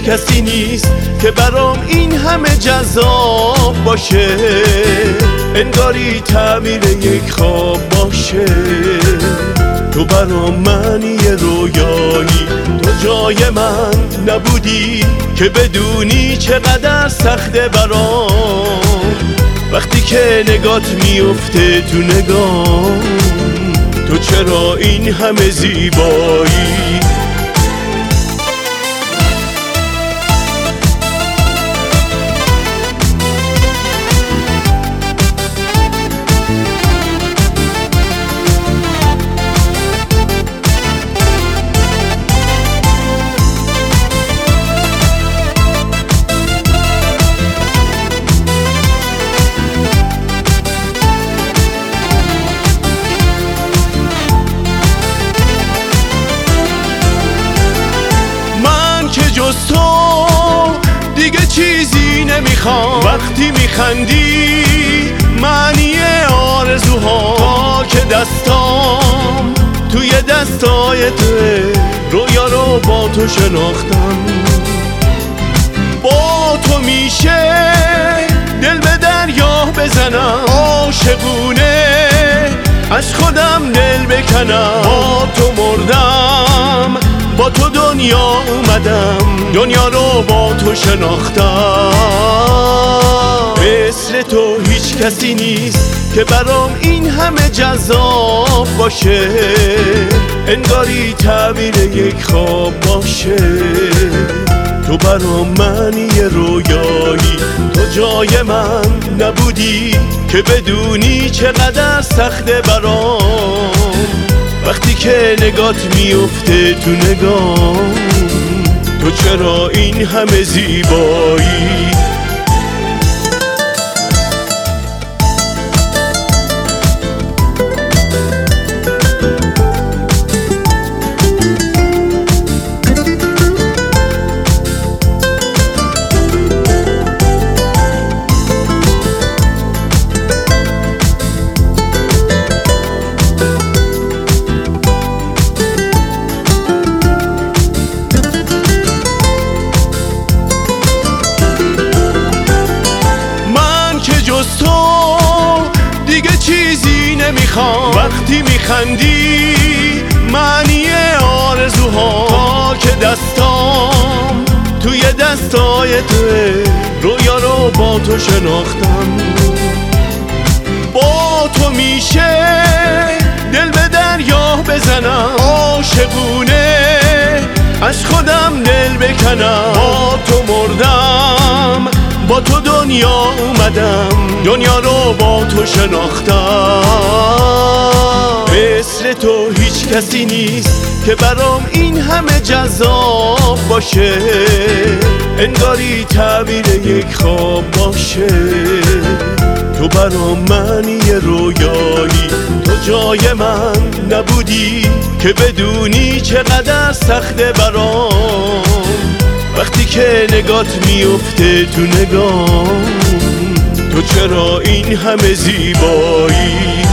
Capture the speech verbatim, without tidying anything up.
کسی نیست که برام این همه جذاب باشه، انگاری تعبیر یک خواب باشه. تو برام معنی رویایی، تو جای من نبودی که بدونی چقدر سخته برام وقتی که نگات میفته تو نگام. تو چرا این همه زیبایی؟ جز تو دیگه چیزی نمیخوام، وقتی میخندی معنی آرزوها. تا که دستام توی دستای توه، رویا رو با تو شناختم. با تو میشه دل به دریا بزنم، عاشقونه از خودم دل بکنم. با تو مردم، با تو دنیا اومدم، دنیا رو با تو شناختم. مثل تو هیچ کسی نیست که برام این همه جذاب باشه، انگاری تعبیر یک خواب باشه. تو برام معنی رویایی، تو جای من نبودی که بدونی چقدر سخته برام وقتی که نگات میفته تو نگام. تو چرا این همه زیبایی؟ جز تو دیگه چیزی نمیخوام، وقتی میخندی معنی آرزوها. تا که دستام توی دستای توه، رویا رو با تو شناختم. با تو میشه دل به دریا بزنم، عاشقونه از خودم دل بکنم. با تو مردم، با تو دنیا اومدم، دنیا رو با تو شناختم. مثل تو هیچ کسی نیست که برام این همه جذاب باشه، انگاری تعبیر یک خواب باشه. تو برام معنی رویایی، تو جای من نبودی که بدونی چقدر سخته برام وقتی که نگات میفته تو نگام. تو چرا این همه زیبایی؟